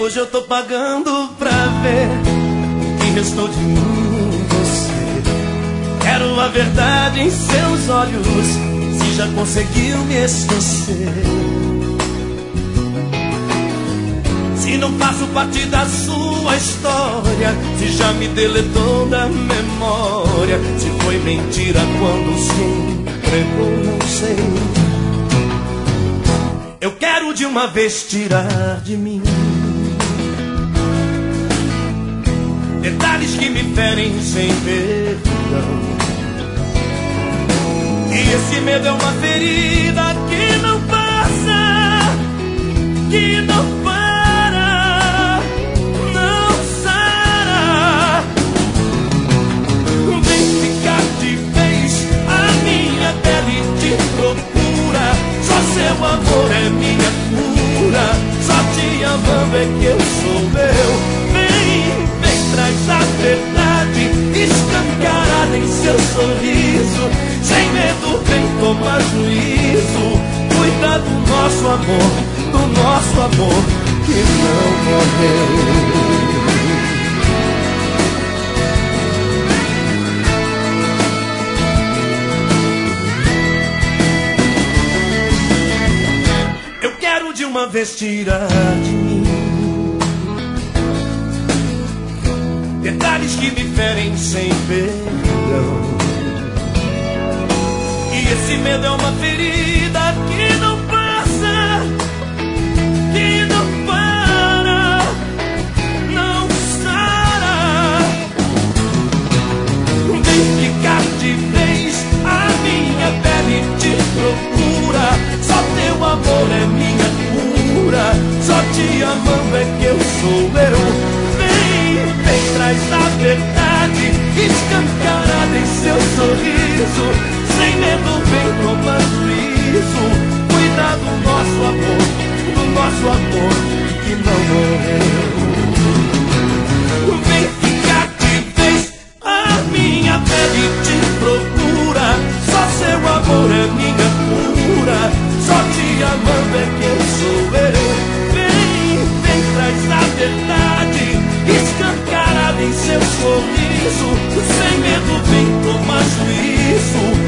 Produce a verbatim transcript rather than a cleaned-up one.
Hoje eu tô pagando pra ver o que restou de mim, você. Quero a verdade em seus olhos, se já conseguiu me esquecer. Se não faço parte da sua história, se já me deletou da memória, se foi mentira quando se entregou, não sei. Eu quero de uma vez tirar de mim detalhes que me ferem sem perdão. E esse medo é uma ferida que não passa, que não para, não sara. Vem ficar de vez, a minha pele te procura. Só seu amor é minha cura, só te amando é que eu sou eu. Traz a verdade escancarada em seu sorriso. Sem medo vem tomar juízo. Cuida do nosso amor, do nosso amor que não morreu. Eu quero de uma vez tirar de mim detalhes que me ferem sem perdão. E esse medo é uma ferida que não passa, que não para, não sara. Vem ficar de vez, a minha pele te procura. Só teu amor é minha cura, só te amando é que eu sou eu. Vem, traz a verdade escancarada em seu sorriso. Sem medo vem tomar juízo. Cuida do nosso amor, do nosso amor que não morreu. Vem ficar de vez, a minha pele te procura. Só seu amor é minha cura, só te amando é que eu sou eu. Vem, vem, traz a verdade escancarada em seu sorriso. Sem medo vem tomar juízo.